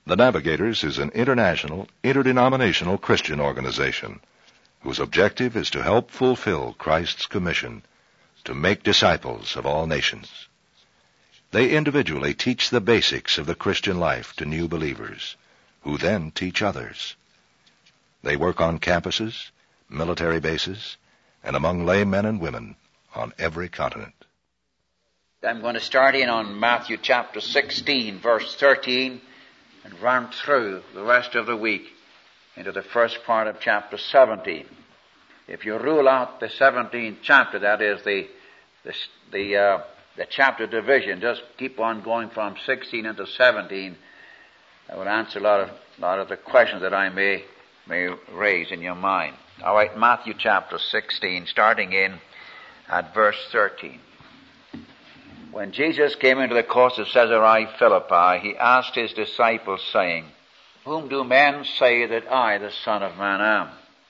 The Navigators is an international, interdenominational Christian organization whose objective is to help fulfill Christ's commission to make disciples of all nations. They individually teach the basics of the Christian life to new believers, who then teach others. They work on campuses, military bases, and among laymen and women on every continent. I'm going to start in on Matthew chapter 16, verse 13, and run through the rest of the week into the first part of chapter 17. If you rule out the 17th chapter, that is the chapter division, just keep on going from 16 into 17, I will answer a lot of the questions that I may raise in your mind. All right, Matthew chapter 16, starting in at verse 13. When Jesus came into the coast of Caesarea Philippi, he asked his disciples, saying, "Whom do men say that I, the Son of Man, am?"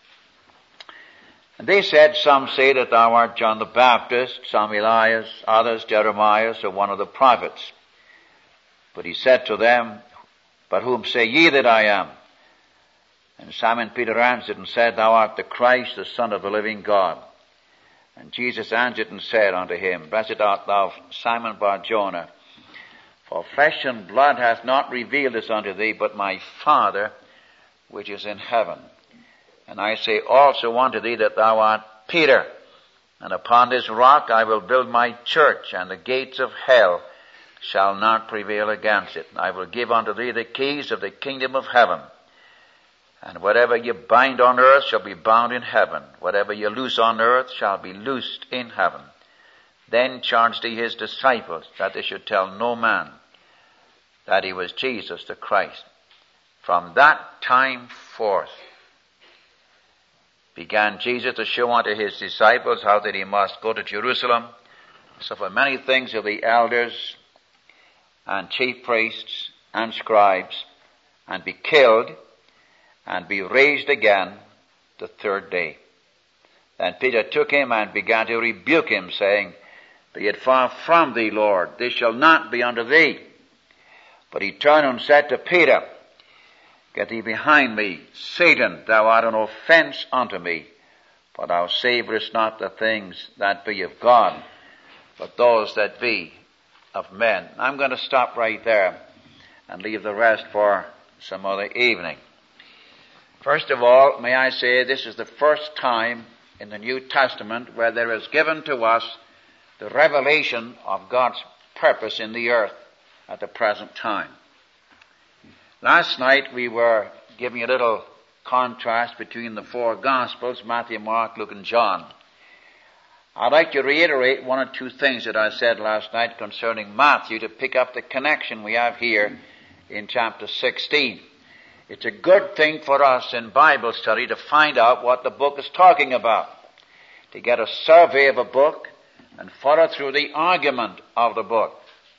And they said, "Some say that thou art John the Baptist, some Elias, others Jeremiah, or one of the prophets." But he said to them, "But whom say ye that I am?" And Simon Peter answered and said, "Thou art the Christ, the Son of the living God." And Jesus answered and said unto him, "Blessed art thou, Simon Bar-Jonah, for flesh and blood hath not revealed this unto thee, but my Father which is in heaven. And I say also unto thee that thou art Peter, and upon this rock I will build my church, and the gates of hell shall not prevail against it. I will give unto thee the keys of the kingdom of heaven. And whatever you bind on earth shall be bound in heaven. Whatever you loose on earth shall be loosed in heaven." Then charged he his disciples that they should tell no man that he was Jesus the Christ. From that time forth began Jesus to show unto his disciples how that he must go to Jerusalem, suffer many things of the elders and chief priests and scribes, and be killed, and be raised again the third day. Then Peter took him and began to rebuke him, saying, "Be it far from thee, Lord, this shall not be unto thee." But he turned and said to Peter, "Get thee behind me, Satan, thou art an offense unto me, for thou savorest not the things that be of God, but those that be of men." I'm going to stop right there and leave the rest for some other evening. First of all, may I say this is the first time in the New Testament where there is given to us the revelation of God's purpose in the earth at the present time. Last night we were giving a little contrast between the four Gospels, Matthew, Mark, Luke, and John. I'd like to reiterate one or two things that I said last night concerning Matthew to pick up the connection we have here in chapter 16. It's a good thing for us in Bible study to find out what the book is talking about, to get a survey of a book and follow through the argument of the book.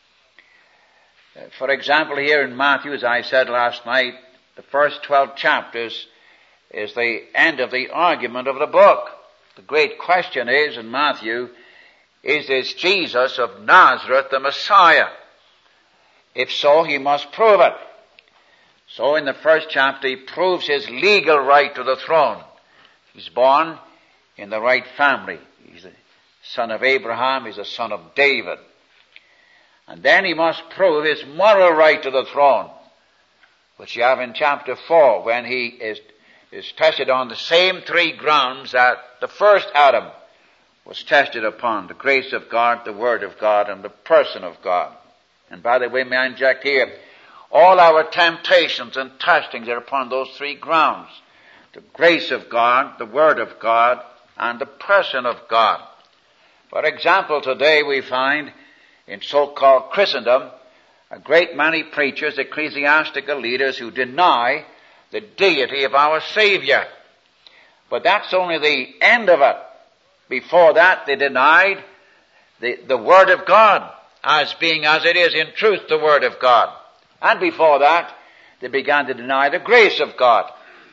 For example, here in Matthew, as I said last night, the first 12 chapters is the end of the argument of the book. The great question is in Matthew, is this Jesus of Nazareth the Messiah? If so, he must prove it. So in the first chapter, he proves his legal right to the throne. He's born in the right family. He's the son of Abraham. He's the son of David. And then he must prove his moral right to the throne, which you have in chapter 4, when he is tested on the same three grounds that the first Adam was tested upon: the grace of God, the word of God, and the person of God. And by the way, may I inject here, all our temptations and testings are upon those three grounds: the grace of God, the word of God, and the person of God. For example, today we find in so-called Christendom a great many preachers, ecclesiastical leaders, who deny the deity of our Savior. But that's only the end of it. Before that, they denied the Word of God as being as it is in truth the Word of God. And before that, they began to deny the grace of God.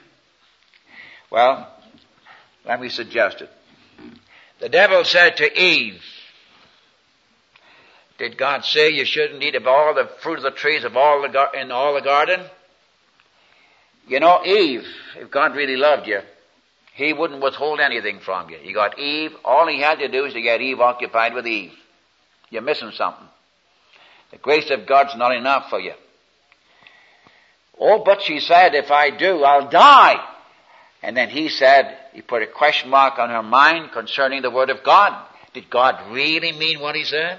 Well, let me suggest it. The devil said to Eve, did God say you shouldn't eat of all the fruit of the trees of in all the garden? You know, Eve, if God really loved you, He wouldn't withhold anything from you. You got Eve. All He had to do is to get Eve occupied with Eve. You're missing something. The grace of God's not enough for you. Oh, but she said, if I do, I'll die. And then he said, he put a question mark on her mind concerning the Word of God. Did God really mean what He said?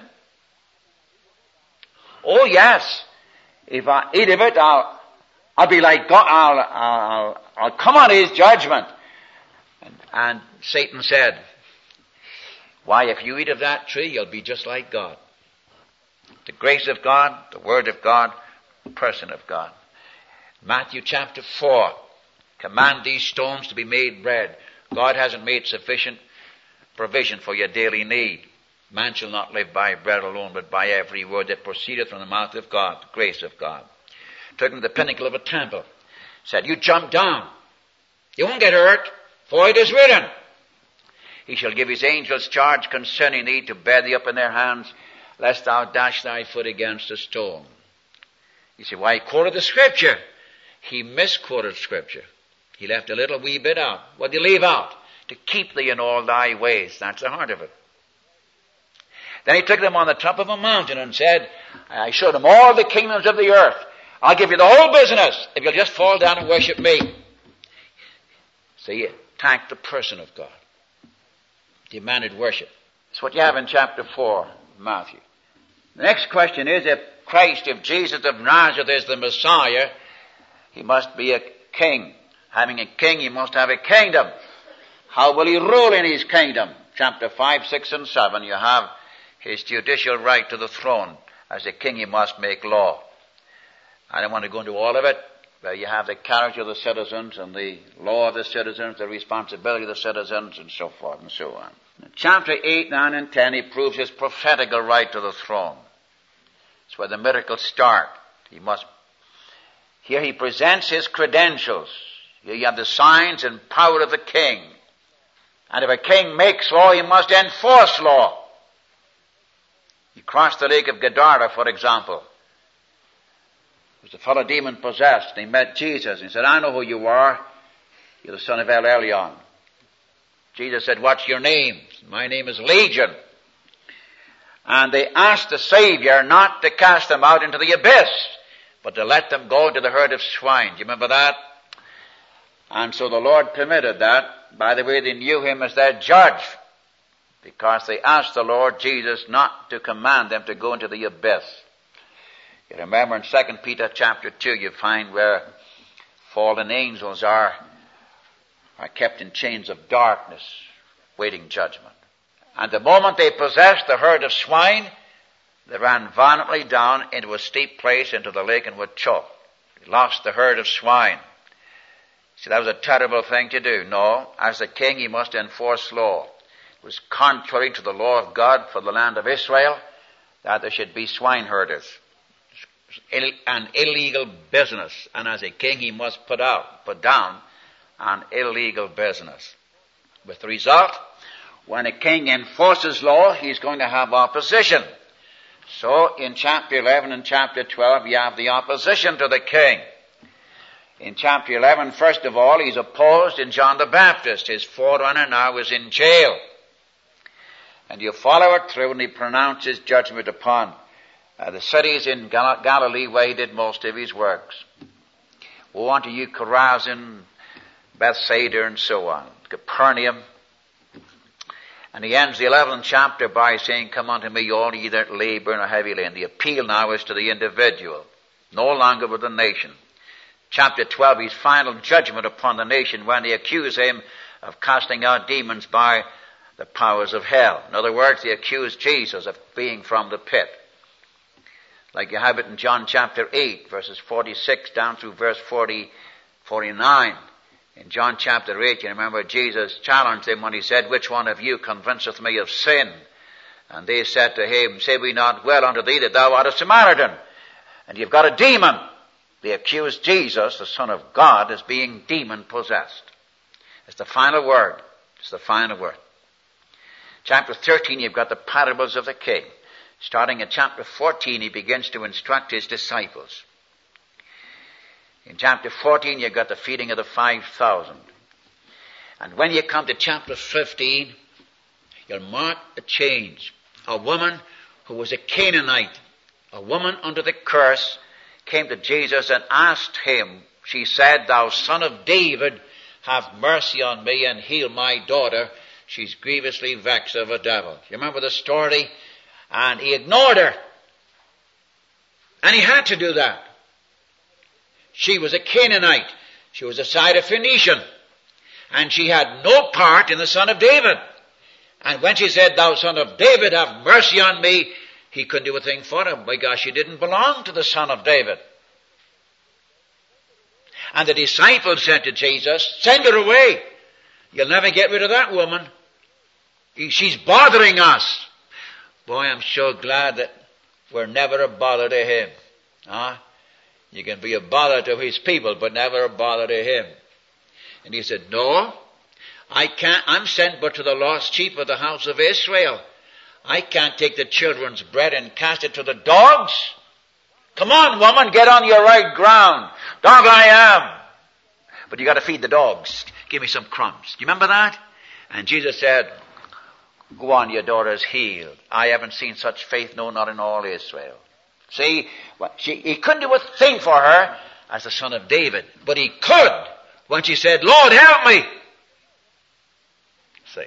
Oh, yes. If I eat of it, I'll be like God. I'll come on His judgment. And Satan said, why, if you eat of that tree, you'll be just like God. The grace of God, the Word of God, the person of God. Matthew chapter 4. Command these stones to be made bread. God hasn't made sufficient provision for your daily need. Man shall not live by bread alone, but by every word that proceedeth from the mouth of God, the grace of God. Took him to the pinnacle of a temple. Said, you jump down. You won't get hurt, for it is written, He shall give His angels charge concerning thee to bear thee up in their hands, lest thou dash thy foot against a stone. You say, why, he quoted the Scripture. He misquoted Scripture. He left a little wee bit out. What did he leave out? To keep thee in all thy ways. That's the heart of it. Then he took them on the top of a mountain and said, I showed them all the kingdoms of the earth. I'll give you the whole business if you'll just fall down and worship me. So he attacked the person of God. Demanded worship. That's what you have in chapter 4 of Matthew. The next question is, if Jesus of Nazareth is the Messiah, He must be a king. Having a king, He must have a kingdom. How will He rule in His kingdom? Chapter 5, 6, and 7, you have His judicial right to the throne. As a king, He must make law. I don't want to go into all of it, but you have the character of the citizens and the law of the citizens, the responsibility of the citizens, and so forth and so on. In chapter 8, 9, and 10, He proves His prophetical right to the throne. It's where the miracles start. Here He presents His credentials. Here you have the signs and power of the king. And if a king makes law, he must enforce law. He crossed the lake of Gadara, for example. There was a fellow demon-possessed. He met Jesus. He said, I know who you are. You're the son of El Elyon. Jesus said, what's your name? My name is Legion. And they asked the Savior not to cast them out into the abyss, but to let them go into the herd of swine. Do you remember that? And so the Lord permitted that. By the way, they knew Him as their judge, because they asked the Lord Jesus not to command them to go into the abyss. You remember in 2 Peter chapter 2, you find where fallen angels are kept in chains of darkness, waiting judgment. And the moment they possessed the herd of swine, they ran violently down into a steep place into the lake and would choke. They lost the herd of swine. See, that was a terrible thing to do. No, as a king, he must enforce law. It was contrary to the law of God for the land of Israel that there should be swine herders. An illegal business. And as a king, he must put down an illegal business. With the result, when a king enforces law, he's going to have opposition. So in chapter 11 and chapter 12, you have the opposition to the king. In chapter 11, first of all, he's opposed in John the Baptist. His forerunner now is in jail. And you follow it through and he pronounces judgment upon the cities in Galilee where he did most of his works. Woe unto you, Chorazin, Bethsaida, and so on, Capernaum. And he ends the 11th chapter by saying, come unto me, all ye that labor and are heavy laden. The appeal now is to the individual, no longer with the nation. Chapter 12, his final judgment upon the nation when they accuse him of casting out demons by the powers of hell. In other words, they accuse Jesus of being from the pit. Like you have it in John chapter 8, verses 46 down through verse 49. In John chapter 8, you remember Jesus challenged them when he said, which one of you convinceth me of sin? And they said to him, say we not well unto thee that thou art a Samaritan, and you've got a demon. They accused Jesus, the Son of God, as being demon-possessed. It's the final word. It's the final word. Chapter 13, you've got the parables of the king. Starting in chapter 14, he begins to instruct his disciples. In chapter 14, you've got the feeding of the 5,000. And when you come to chapter 15, you'll mark a change. A woman who was a Canaanite, a woman under the curse, came to Jesus and asked him, she said, "Thou son of David, have mercy on me and heal my daughter. She's grievously vexed of a devil." You remember the story? And he ignored her. And he had to do that. She was a Canaanite. She was a Syrophoenician. And she had no part in the Son of David. And when she said, "Thou son of David, have mercy on me," he couldn't do a thing for her because she didn't belong to the Son of David. And the disciples said to Jesus, "Send her away. You'll never get rid of that woman. She's bothering us." Boy, I'm so glad that we're never a bother to him. You can be a bother to his people, but never a bother to him. And he said, "No, I can't. I'm sent but to the lost sheep of the house of Israel. I can't take the children's bread and cast it to the dogs. Come on, woman, get on your right ground. Dog I am. But you got to feed the dogs. Give me some crumbs." Do you remember that? And Jesus said, "Go on, your daughter's healed. I haven't seen such faith, no, not in all Israel." See, he couldn't do a thing for her as the Son of David, but he could when she said, "Lord, help me." See.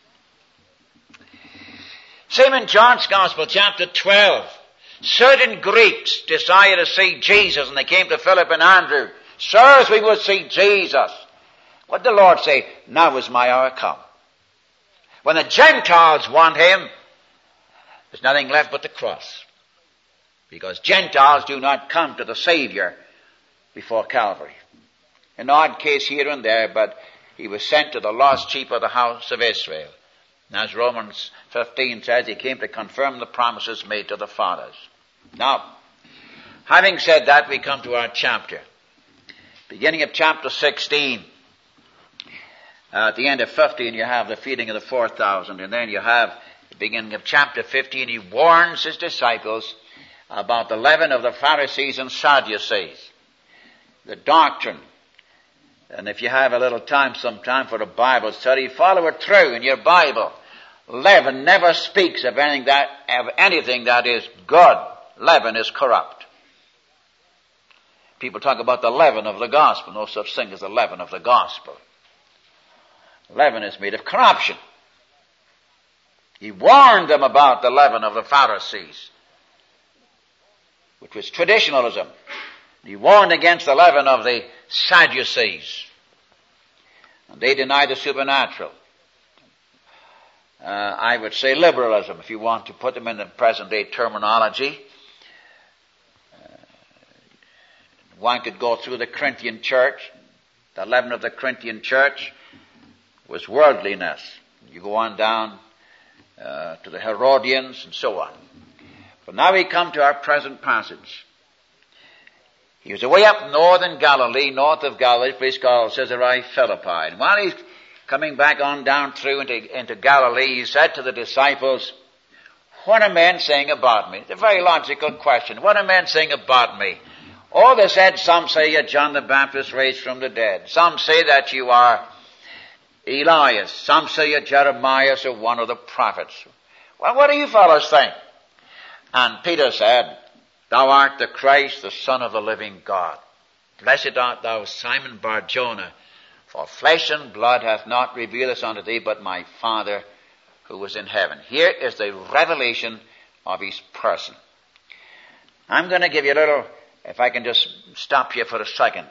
Same in John's Gospel, chapter 12. Certain Greeks desired to see Jesus, and they came to Philip and Andrew. "Sirs, we would see Jesus." What did the Lord say? "Now is my hour come." When the Gentiles want him, there's nothing left but the cross. Because Gentiles do not come to the Savior before Calvary. An odd case here and there, but he was sent to the lost sheep of the house of Israel. And as Romans 15 says, he came to confirm the promises made to the fathers. Now, having said that, we come to our chapter. Beginning of chapter 16. At the end of 15, you have the feeding of the 4,000. And then you have the beginning of chapter 15. He warns his disciples about the leaven of the Pharisees and Sadducees. The doctrine. And if you have a little time sometime for a Bible study, follow it through in your Bible. Leaven never speaks of anything that is good. Leaven is corrupt. People talk about the leaven of the gospel. No such thing as the leaven of the gospel. Leaven is made of corruption. He warned them about the leaven of the Pharisees, which was traditionalism. He warned against the leaven of the Sadducees. And they deny the supernatural. I would say liberalism, if you want to put them in the present day terminology. One could go through the Corinthian church. The leaven of the Corinthian church was worldliness. You go on down to the Herodians and so on. But now we come to our present passage. He was away up north of Galilee, a place called Caesarea Philippi. And while he's coming back on down through into Galilee, he said to the disciples, "What are men saying about me?" It's a very logical question. What are men saying about me? Oh, they said, some say you're John the Baptist raised from the dead. Some say that you are Elias. Some say you're Jeremiah or one of the prophets. Well, what do you fellows think? And Peter said, "Thou art the Christ, the Son of the living God. Blessed art thou, Simon Bar-Jonah, for flesh and blood hath not revealed this unto thee, but my Father who is in heaven." Here is the revelation of his person. I'm going to give you a little, if I can just stop here for a second.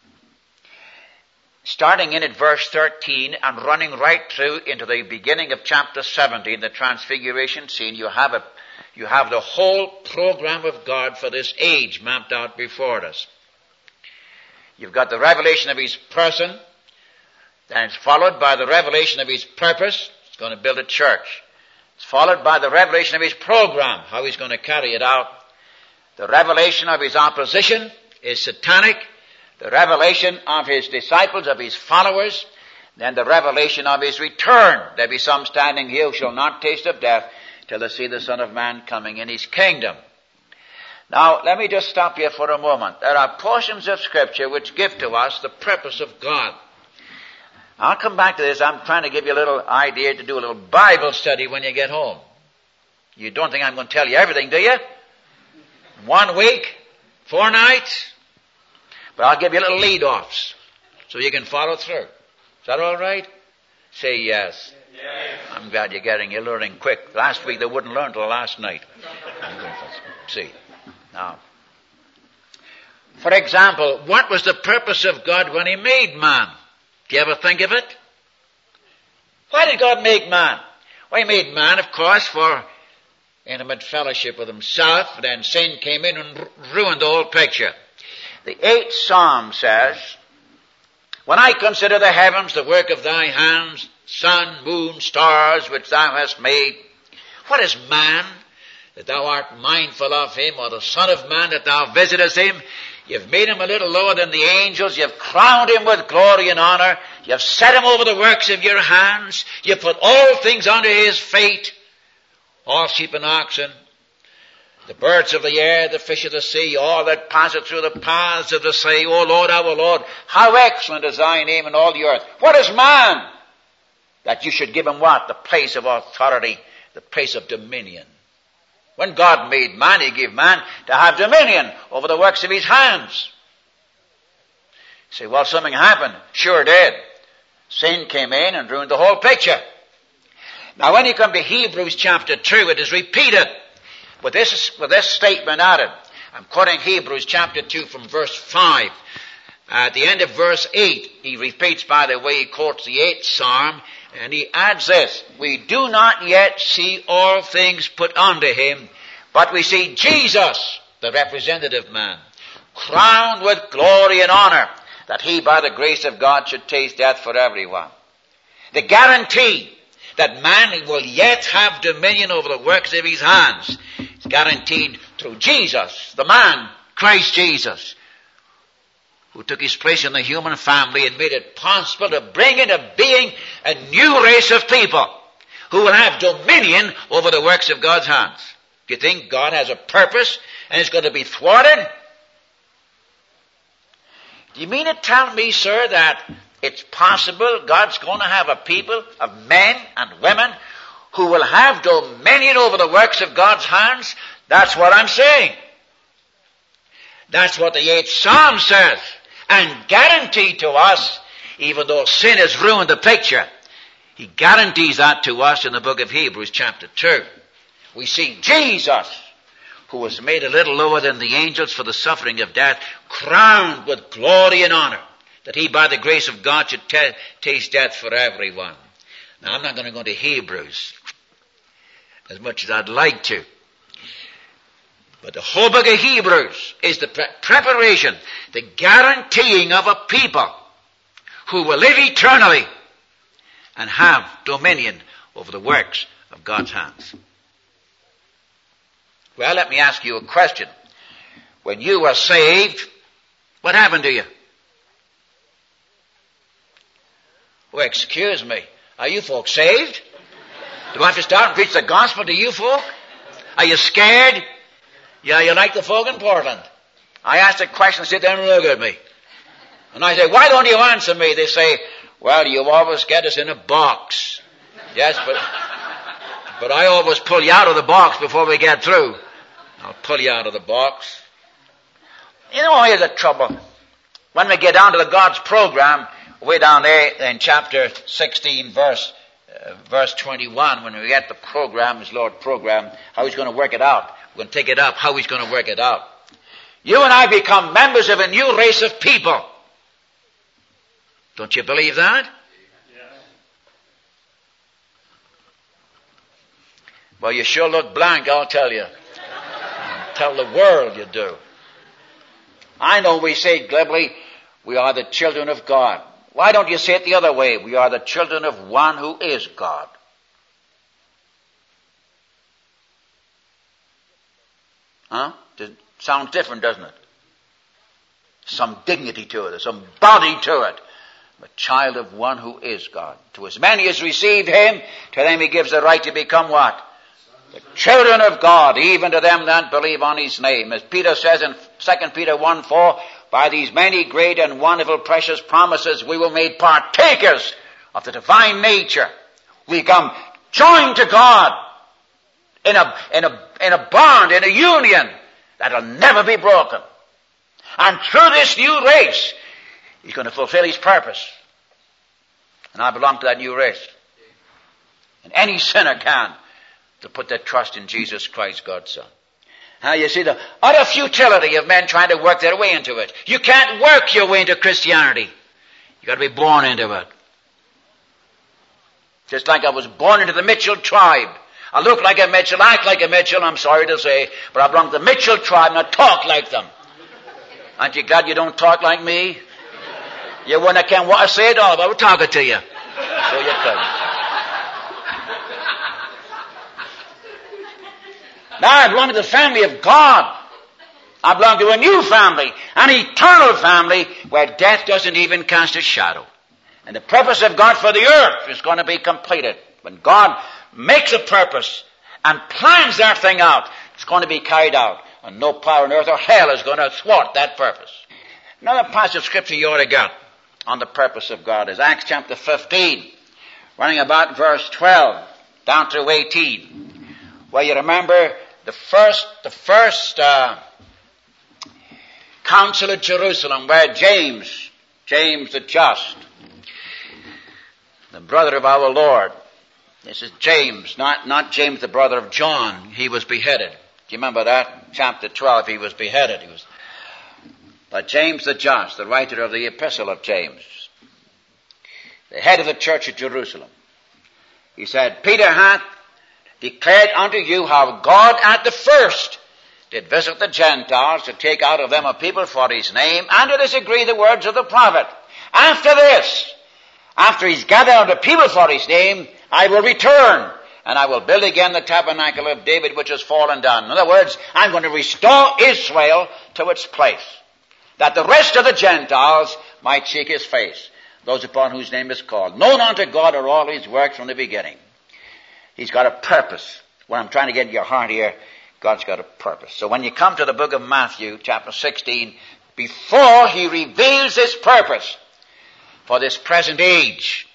Starting in at verse 13 and running right through into the beginning of chapter 17, the transfiguration scene, you have the whole program of God for this age mapped out before us. You've got the revelation of his person, then it's followed by the revelation of his purpose. He's going to build a church. It's followed by the revelation of his program, how he's going to carry it out. The revelation of his opposition is satanic. The revelation of his disciples, of his followers. Then the revelation of his return. There be some standing here who shall not taste of death till they see the Son of Man coming in his kingdom. Now, let me just stop here for a moment. There are portions of Scripture which give to us the purpose of God. I'll come back to this. I'm trying to give you a little idea to do a little Bible study when you get home. You don't think I'm going to tell you everything, do you? 1 week, 4 nights. But I'll give you little lead-offs so you can follow through. Is that all right? Say yes. Yes. I'm glad you're learning quick. Last week they wouldn't learn till last night. See. Now, for example, what was the purpose of God when He made man? Do you ever think of it? Why did God make man? Well, He made man, of course, for intimate fellowship with Himself. Then sin came in and ruined the whole picture. The 8th Psalm says, when I consider the heavens, the work of thy hands, sun, moon, stars, which thou hast made, what is man, that thou art mindful of him, or the son of man, that thou visitest him? You've made him a little lower than the angels. You've crowned him with glory and honor. You've set him over the works of your hands. You've put all things under his feet, all sheep and oxen, the birds of the air, the fish of the sea, all that passeth through the paths of the sea. O Lord, our Lord, how excellent is thy name in all the earth. What is man, that you should give him what? The place of authority, the place of dominion. When God made man, He gave man to have dominion over the works of his hands. You say, well, something happened. Sure did. Sin came in and ruined the whole picture. Now, when you come to Hebrews chapter 2, it is repeated with this statement added. I'm quoting Hebrews chapter 2 from verse 5. At the end of verse 8, he repeats, by the way, he quotes the 8th Psalm, and he adds this, we do not yet see all things put unto him, but we see Jesus, the representative man, crowned with glory and honor, that he by the grace of God should taste death for everyone. The guarantee that man will yet have dominion over the works of his hands is guaranteed through Jesus, the man, Christ Jesus, who took his place in the human family and made it possible to bring into being a new race of people who will have dominion over the works of God's hands. Do you think God has a purpose and it's going to be thwarted? Do you mean to tell me, sir, that it's possible God's going to have a people of men and women who will have dominion over the works of God's hands? That's what I'm saying. That's what the 8th Psalm says. And guaranteed to us, even though sin has ruined the picture, He guarantees that to us in the book of Hebrews chapter 2. We see Jesus, who was made a little lower than the angels for the suffering of death, crowned with glory and honor, that He by the grace of God should taste death for everyone. Now, I'm not going to go into Hebrews as much as I'd like to. But the whole book of Hebrews is the preparation, the guaranteeing of a people who will live eternally and have dominion over the works of God's hands. Well, let me ask you a question. When you were saved, what happened to you? Oh, excuse me. Are you folks saved? Do I have to start and preach the gospel to you folk? Are you scared? Yeah, you like the folk in Portland. I asked a question, sit down and look at me. And I say, why don't you answer me? They say, well, you always get us in a box. Yes, but I always pull you out of the box before we get through. I'll pull you out of the box. You know, here's the trouble. When we get down to the God's program, way down there in chapter 16, verse 21, when we get the program, His Lord program, how He's going to work it out. We're going to take it up, how He's going to work it out. You and I become members of a new race of people. Don't you believe that? Yes. Well, you sure look blank, I'll tell you. Tell the world you do. I know we say glibly, we are the children of God. Why don't you say it the other way? We are the children of one who is God. Huh? It sounds different, doesn't it? Some dignity to it, some body to it. A child of one who is God. To as many as received Him, to them He gives the right to become what? The children of God, even to them that believe on his name. As Peter says in 2 Peter 1:4, by these many great and wonderful precious promises we were made partakers of the divine nature. We come joined to God in a bond, in a union that'll never be broken. And through this new race, he's going to fulfill his purpose. And I belong to that new race. And any sinner can, to put their trust in Jesus Christ, God's Son. Now you see the utter futility of men trying to work their way into it. You can't work your way into Christianity. You've got to be born into it. Just like I was born into the Mitchell tribe. I look like a Mitchell, act like a Mitchell, I'm sorry to say, but I belong to the Mitchell tribe and I talk like them. Aren't you glad you don't talk like me? You wouldn't have what I say at all, but I'm talking to you. So you couldn't. Now I belong to the family of God. I belong to a new family, an eternal family where death doesn't even cast a shadow. And the purpose of God for the earth is going to be completed. When God makes a purpose and plans that thing out, it's going to be carried out. And no power on earth or hell is going to thwart that purpose. Another passage of scripture you ought to get on the purpose of God is Acts chapter 15, running about verse 12 down to 18, where you remember the first council at Jerusalem, where James the just, the brother of our Lord, this is James, not James the brother of John, he was beheaded. Do you remember that? Chapter 12, he was beheaded. But James the just, the writer of the epistle of James, the head of the church at Jerusalem, he said, Peter hath declared unto you how God at the first did visit the Gentiles to take out of them a people for his name, and to this agree the words of the prophet. After this, after he's gathered the people for his name, I will return, and I will build again the tabernacle of David which has fallen down. In other words, I'm going to restore Israel to its place, that the rest of the Gentiles might seek his face, those upon whose name is called. Known unto God are all his works from the beginning. He's got a purpose. What I'm trying to get in your heart here, God's got a purpose. So when you come to the book of Matthew, chapter 16, before he reveals his purpose for this present age,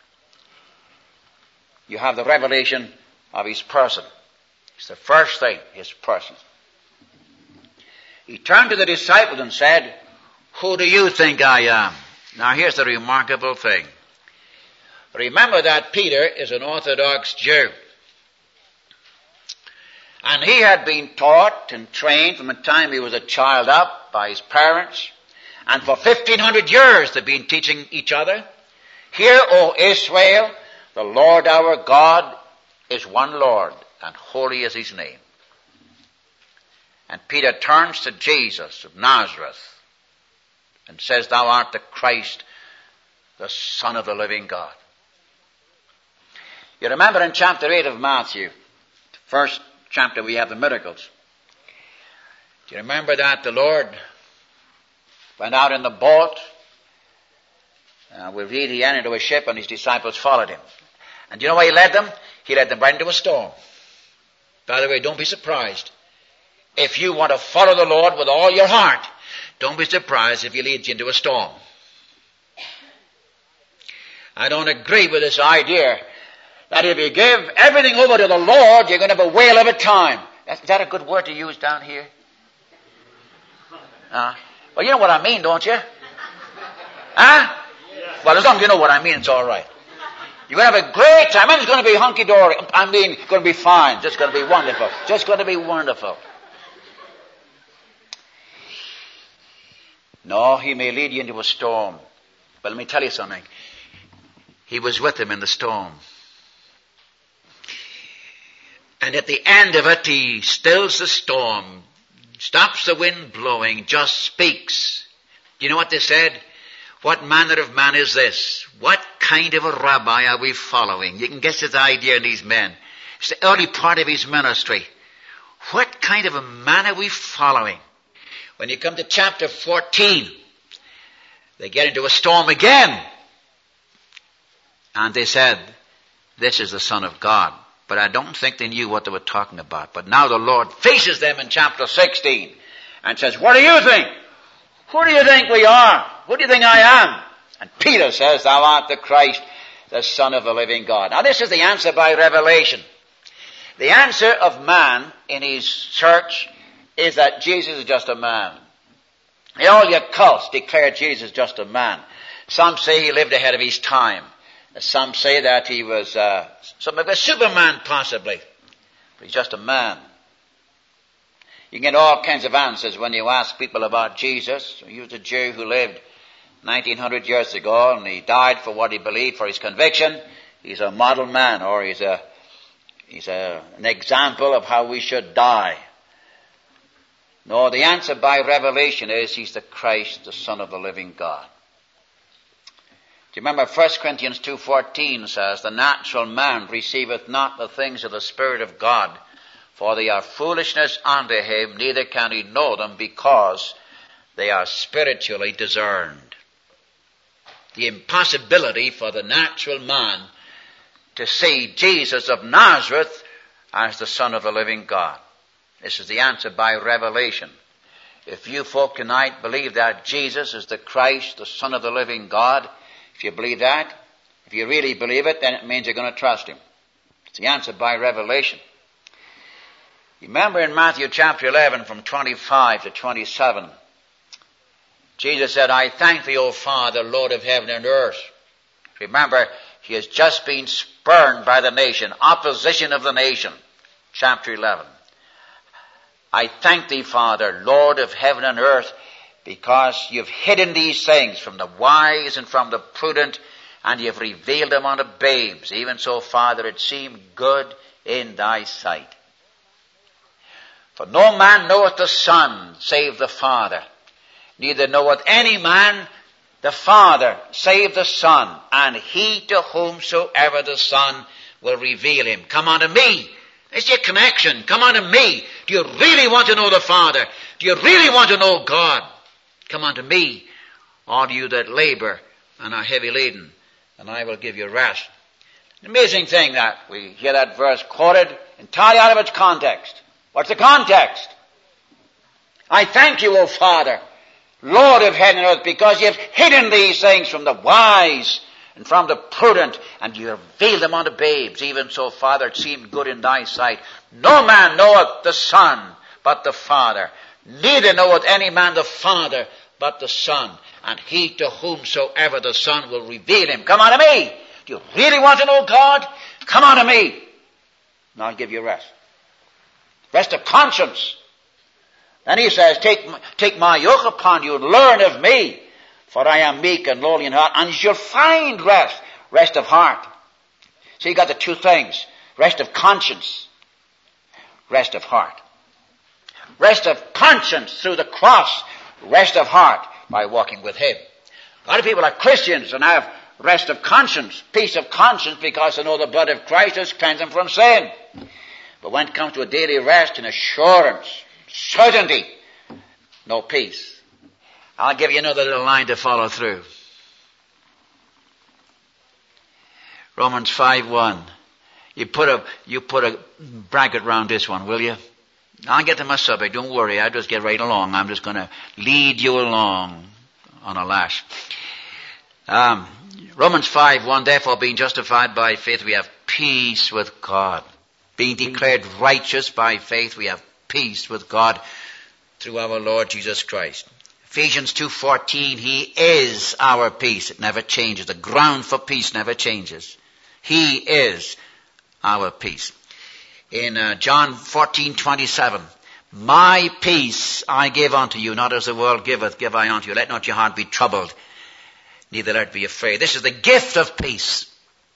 you have the revelation of his person. It's the first thing, his person. He turned to the disciples and said, who do you think I am? Now here's the remarkable thing. Remember that Peter is an Orthodox Jew. And he had been taught and trained from the time he was a child up by his parents. And for 1,500 years they've been teaching each other. Hear, O Israel, the Lord our God is one Lord, and holy is his name. And Peter turns to Jesus of Nazareth and says, thou art the Christ, the Son of the living God. You remember in chapter 8 of Matthew, the first chapter, we have the miracles. Do you remember that the Lord went out in the boat? We read he entered into a ship and his disciples followed him. And do you know why he led them? He led them right into a storm. By the way, don't be surprised. If you want to follow the Lord with all your heart, don't be surprised if he leads you into a storm. I don't agree with this idea that if you give everything over to the Lord, you're going to have a whale of a time. Is that a good word to use down here? Well, you know what I mean, don't you? Huh? Well, as long as you know what I mean, it's all right. You're going to have a great time. It's going to be hunky-dory. I mean, it's going to be fine. Just going to be wonderful. Just going to be wonderful. No, he may lead you into a storm. But let me tell you something. He was with him in the storm. And at the end of it, he stills the storm, stops the wind blowing, just speaks. Do you know what they said? What manner of man is this? What kind of a rabbi are we following? You can guess his idea in these men. It's the early part of his ministry. What kind of a man are we following? When you come to chapter 14, they get into a storm again. And they said, this is the Son of God. but I don't think they knew what they were talking about. But now the Lord faces them in chapter 16 and says, what do you think? Who do you think we are? Who do you think I am? And Peter says, thou art the Christ, the Son of the living God. Now this is the answer by revelation. The answer of man in his church is that Jesus is just a man. All your cults declare Jesus just a man. Some say he lived ahead of his time. Some say that he was some of a Superman possibly. But he's just a man. You can get all kinds of answers when you ask people about Jesus. He was a Jew who lived 1900 years ago, and he died for what he believed, for his conviction. He's a model man, or he's an example of how we should die. No, the answer by revelation is he's the Christ, the Son of the living God. Do you remember 1 Corinthians 2:14 says, the natural man receiveth not the things of the Spirit of God, for they are foolishness unto him, neither can he know them, because they are spiritually discerned. The impossibility for the natural man to see Jesus of Nazareth as the Son of the living God. This is the answer by revelation. If you folk tonight believe that Jesus is the Christ, the Son of the living God, if you believe that, if you really believe it, then it means you're going to trust him. It's the answer by revelation. Remember in Matthew chapter 11 from 25 to 27, Jesus said, I thank thee, O Father, Lord of heaven and earth. Remember, he has just been spurned by the nation, opposition of the nation. Chapter 11. I thank thee, Father, Lord of heaven and earth, because you've hidden these things from the wise and from the prudent, and you've revealed them unto babes. Even so, Father, it seemed good in thy sight. For no man knoweth the Son, save the Father. Neither knoweth any man the Father, save the Son, and he to whomsoever the Son will reveal him. Come unto me. It's your connection. Come unto me. Do you really want to know the Father? Do you really want to know God? Come unto me, all you that labor and are heavy laden, and I will give you rest. An amazing thing that we hear that verse quoted entirely out of its context. What's the context? I thank you, O Father, Lord of heaven and earth, because you have hidden these things from the wise and from the prudent, and you revealed them unto babes. Even so, Father, it seemed good in thy sight. No man knoweth the Son but the Father. Neither knoweth any man the Father but the Son, and he to whomsoever the Son will reveal him. Come unto me. Do you really want to know God? Come unto me, and I'll give you rest. Rest of conscience. Then he says, take my yoke upon you and learn of me, for I am meek and lowly in heart, and you shall find rest. Rest of heart. So you got the two things. Rest of conscience. Rest of heart. Rest of conscience through the cross. Rest of heart by walking with him. A lot of people are Christians and have rest of conscience, peace of conscience, because they know the blood of Christ has cleansed them from sin. But when it comes to a daily rest and assurance, certainty, no peace. I'll give you another little line to follow through. Romans 5:1. You put a bracket around this one, will you? I'll get to my subject. Don't worry. I'll just get right along. I'm just going to lead you along on a lash. Romans 5:1. Therefore, being justified by faith, we have peace with God. Being declared righteous by faith, we have peace with God through our Lord Jesus Christ. Ephesians 2:14, He is our peace. It never changes. The ground for peace never changes. He is our peace. In John 14:27, my peace I give unto you, not as the world giveth, give I unto you. Let not your heart be troubled, neither let it be afraid. This is the gift of peace.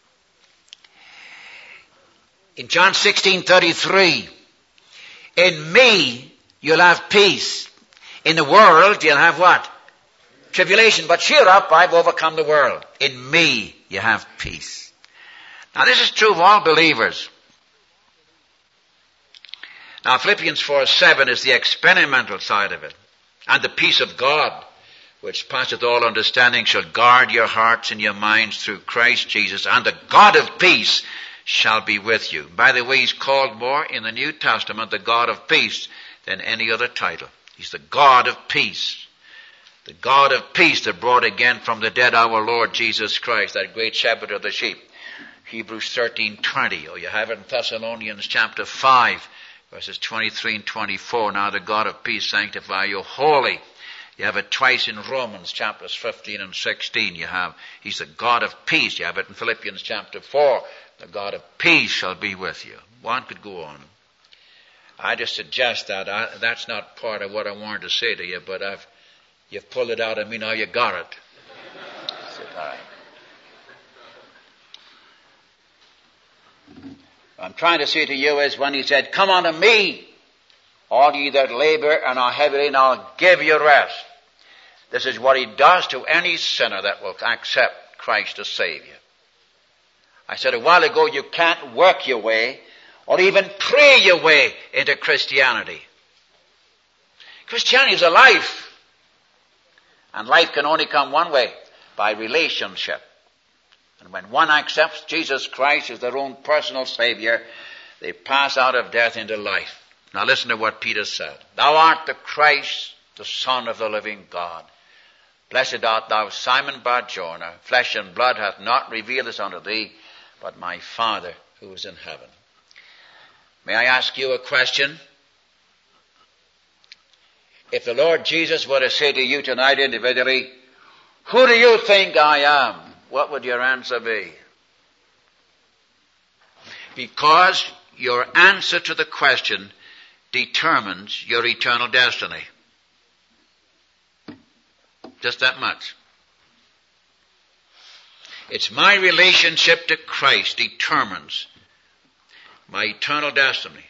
In John 16:33, in me you'll have peace. In the world you'll have what? Tribulation. But cheer up, I've overcome the world. In me you have peace. Now this is true of all believers. Now Philippians 4:7 is the experimental side of it. And the peace of God, which passeth all understanding, shall guard your hearts and your minds through Christ Jesus. And the God of peace shall be with you. By the way, he's called more in the New Testament the God of peace than any other title. He's the God of peace. The God of peace that brought again from the dead our Lord Jesus Christ, that great shepherd of the sheep. Hebrews 13:20, or you have it in Thessalonians chapter 5, verses 23 and 24. Now the God of peace sanctify you wholly. You have it twice in Romans chapters 15 and 16. He's the God of peace. You have it in Philippians chapter 4. The God of peace shall be with you. One could go on. I just suggest that. That's not part of what I wanted to say to you, but you've pulled it out of me, now you got it. All right. What I'm trying to say to you is when he said, come unto me, all ye that labor and are heavy laden, I'll give you rest. This is what he does to any sinner that will accept Christ as Savior. I said a while ago, you can't work your way or even pray your way into Christianity. Christianity is a life. And life can only come one way, by relationship. And when one accepts Jesus Christ as their own personal Savior, they pass out of death into life. Now listen to what Peter said. Thou art the Christ, the Son of the living God. Blessed art thou, Simon Bar-Jonah. Flesh and blood hath not revealed this unto thee, but my Father who is in heaven. May I ask you a question? If the Lord Jesus were to say to you tonight individually, who do you think I am? What would your answer be? Because your answer to the question determines your eternal destiny. Just that much. It's my relationship to Christ determines my eternal destiny.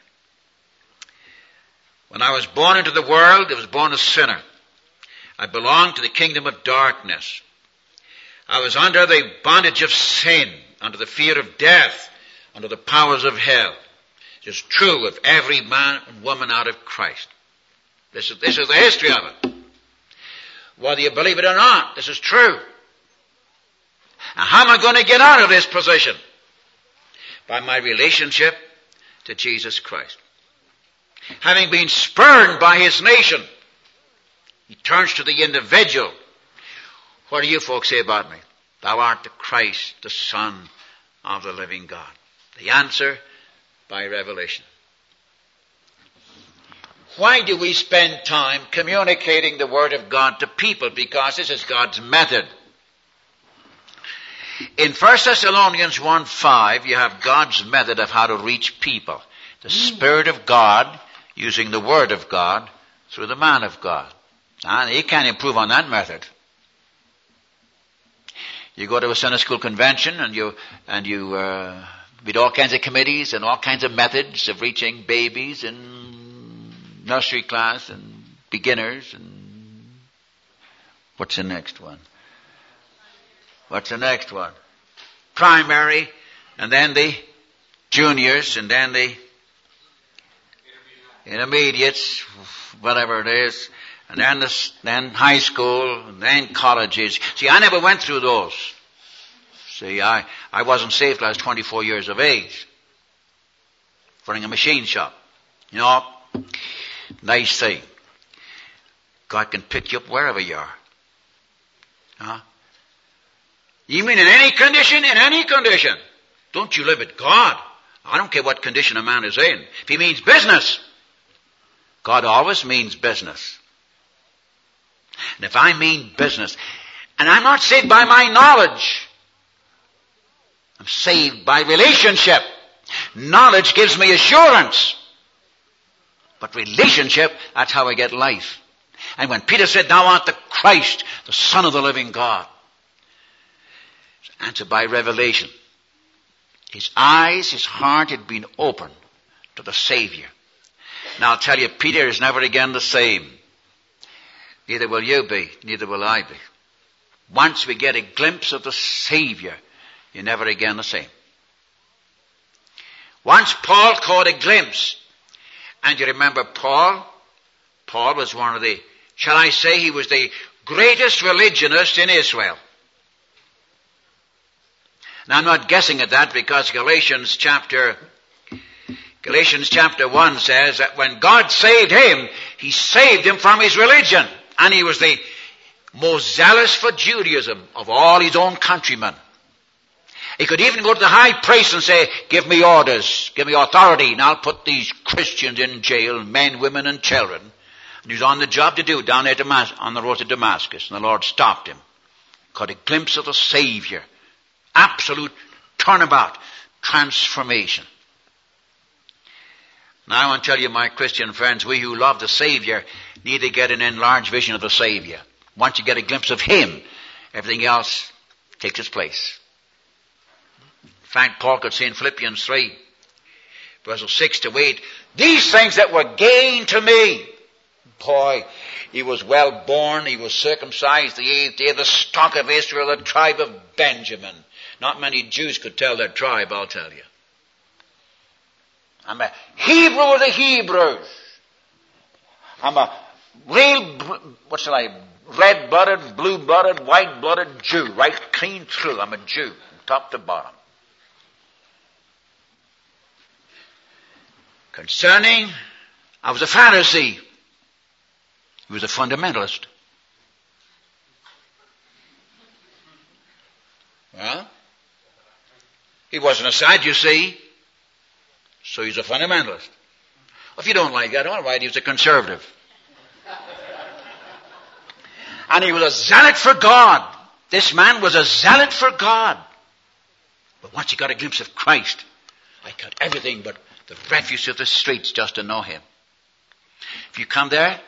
When I was born into the world, I was born a sinner. I belonged to the kingdom of darkness. I was under the bondage of sin, under the fear of death, under the powers of hell. It is true of every man and woman out of Christ. This is the history of it. Whether you believe it or not, this is true. Now, how am I going to get out of this position? By my relationship to Jesus Christ. Having been spurned by his nation, he turns to the individual. What do you folks say about me? Thou art the Christ, the Son of the living God. The answer, by revelation. Why do we spend time communicating the Word of God to people? Because this is God's method. In 1 Thessalonians 1:5, you have God's method of how to reach people. The Spirit of God using the Word of God through the man of God. And you can't improve on that method. You go to a Sunday school convention and you meet all kinds of committees and all kinds of methods of reaching babies and nursery class and beginners and what's the next one? Primary, and then the juniors, and then the intermediates, whatever it is, and then high school, and then colleges. See, I never went through those. See, I wasn't saved till I was 24 years of age, running a machine shop. You know, nice thing. God can pick you up wherever you are. Huh? You mean in any condition? In any condition. Don't you limit God. I don't care what condition a man is in. If he means business, God always means business. And if I mean business, and I'm not saved by my knowledge, I'm saved by relationship. Knowledge gives me assurance. But relationship, that's how I get life. And when Peter said, thou art the Christ, the Son of the living God, it's answered by revelation. His eyes, his heart had been opened to the Savior. Now I'll tell you, Peter is never again the same. Neither will you be, neither will I be. Once we get a glimpse of the Savior, you're never again the same. Once Paul caught a glimpse, and you remember Paul was one of the, shall I say, he was the greatest religionist in Israel. Now I'm not guessing at that because Galatians chapter 1 says that when God saved him, he saved him from his religion. And he was the most zealous for Judaism of all his own countrymen. He could even go to the high priest and say, give me orders, give me authority, and I'll put these Christians in jail, men, women, and children. And he was on the job to do it down there on the road to Damascus. And the Lord stopped him. Caught a glimpse of the Savior. Absolute turnabout, transformation. Now I want to tell you, my Christian friends, we who love the Savior need to get an enlarged vision of the Savior. Once you get a glimpse of Him, everything else takes its place. In fact, Paul could say in Philippians 3, verses 6 to 8, these things that were gain to me. Boy, he was well born, he was circumcised the 8th day, the stock of Israel, the tribe of Benjamin. Not many Jews could tell their tribe, I'll tell you. I'm a Hebrew of the Hebrews. I'm a real, red-blooded, blue-blooded, white-blooded Jew, right clean through. I'm a Jew, top to bottom. Concerning, I was a Pharisee. He was a fundamentalist. Well, he wasn't a Sadducee, so he's a fundamentalist. Well, if you don't like that, all right, he was a conservative. And he was a zealot for God. This man was a zealot for God. But once he got a glimpse of Christ, I cut everything but the refuse of the streets just to know him. If you come there,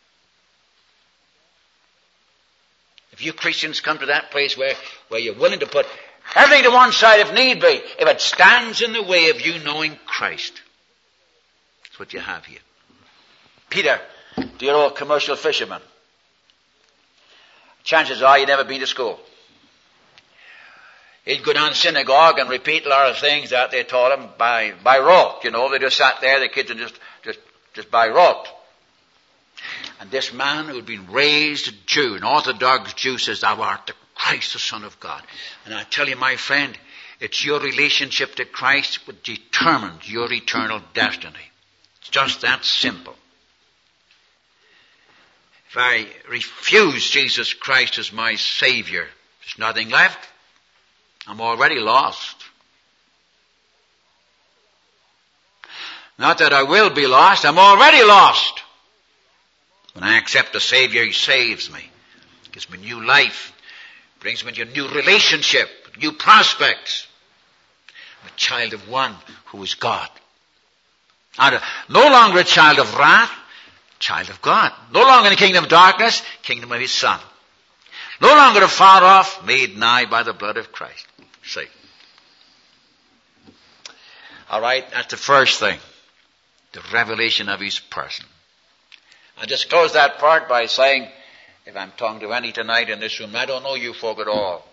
if you Christians come to that place where you're willing to put everything to one side if need be, if it stands in the way of you knowing Christ, that's what you have here. Peter, dear old commercial fisherman, chances are you'd never been to school. He'd go down to synagogue and repeat a lot of things that they taught him by rote. You know, they just sat there, the kids, and just by rote. And this man who had been raised a Jew, an Orthodox Jew, says, thou art the Christ, the Son of God. And I tell you, my friend, it's your relationship to Christ which determines your eternal destiny. It's just that simple. If I refuse Jesus Christ as my Savior, there's nothing left. I'm already lost. Not that I will be lost, I'm already lost. When I accept the Savior, He saves me. Gives me new life. Brings me into a new relationship, new prospects. I'm a child of one who is God. I'm no longer a child of wrath, child of God. No longer in the kingdom of darkness, kingdom of His Son. No longer afar off, made nigh by the blood of Christ. See. All right, that's the first thing. The revelation of His person. I'll just close that part by saying, if I'm talking to any tonight in this room, I don't know you folk at all.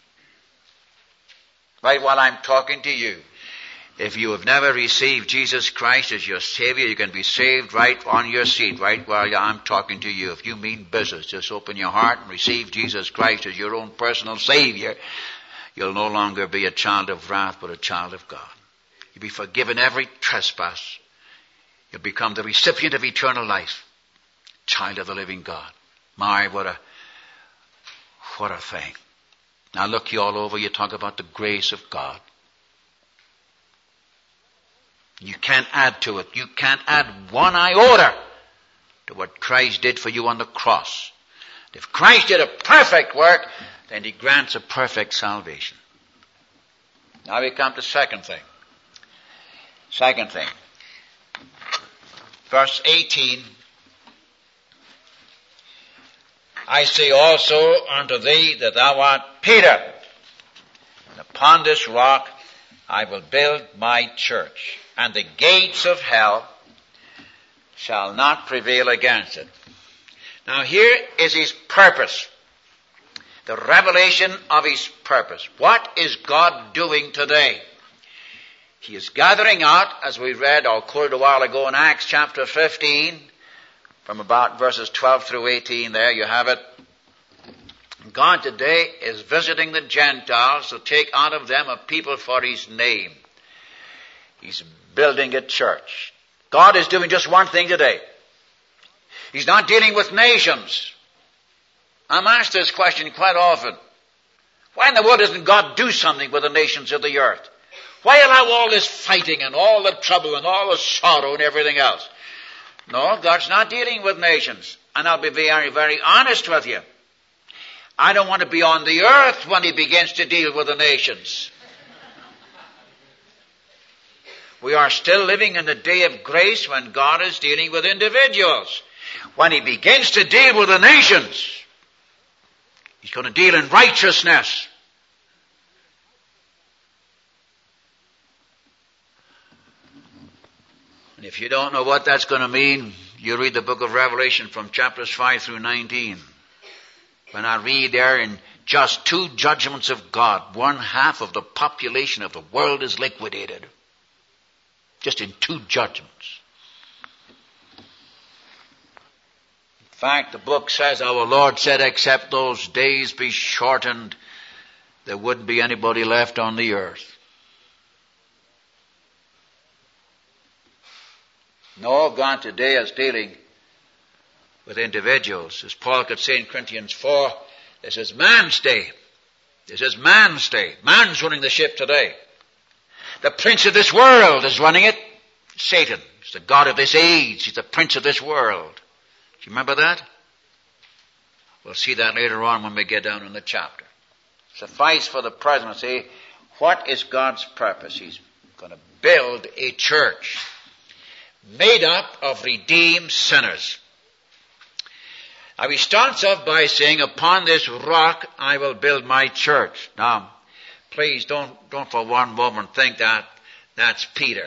Right while I'm talking to you, if you have never received Jesus Christ as your Savior, you can be saved right on your seat, right while I'm talking to you. If you mean business, just open your heart and receive Jesus Christ as your own personal Savior. You'll no longer be a child of wrath, but a child of God. You'll be forgiven every trespass. You'll become the recipient of eternal life. Child of the living God. My, what a thing. Now look you all over, you talk about the grace of God. You can't add to it. You can't add one iota to what Christ did for you on the cross. If Christ did a perfect work, then He grants a perfect salvation. Now we come to second thing. Second thing. Verse 18. I say also unto thee that thou art Peter, and upon this rock I will build my church, and the gates of hell shall not prevail against it. Now here is His purpose. The revelation of His purpose. What is God doing today? He is gathering out, as we read or quoted a while ago in Acts chapter 15, from about verses 12 through 18 there, you have it. God today is visiting the Gentiles to take out of them a people for His name. He's building a church. God is doing just one thing today. He's not dealing with nations. I'm asked this question quite often. Why in the world doesn't God do something with the nations of the earth? Why allow all this fighting and all the trouble and all the sorrow and everything else? No, God's not dealing with nations. And I'll be very, very honest with you. I don't want to be on the earth when He begins to deal with the nations. We are still living in the day of grace when God is dealing with individuals. When He begins to deal with the nations, He's going to deal in righteousness. And if you don't know what that's going to mean, you read the book of Revelation from chapters 5 through 19. When I read there in just 2 judgments of God, 1/2 of the population of the world is liquidated. Just in 2 judgments. In fact, the book says, our Lord said, except those days be shortened, there wouldn't be anybody left on the earth. No, God today is dealing with individuals. As Paul could say in Corinthians 4, this is man's day. This is man's day. Man's running the ship today. The prince of this world is running it. Satan. He's the god of this age. He's the prince of this world. Do you remember that? We'll see that later on when we get down in the chapter. Suffice for the present to say, what is God's purpose? He's going to build a church made up of redeemed sinners. Now he starts off by saying, upon this rock I will build my church. Now, please don't for one moment think that that's Peter.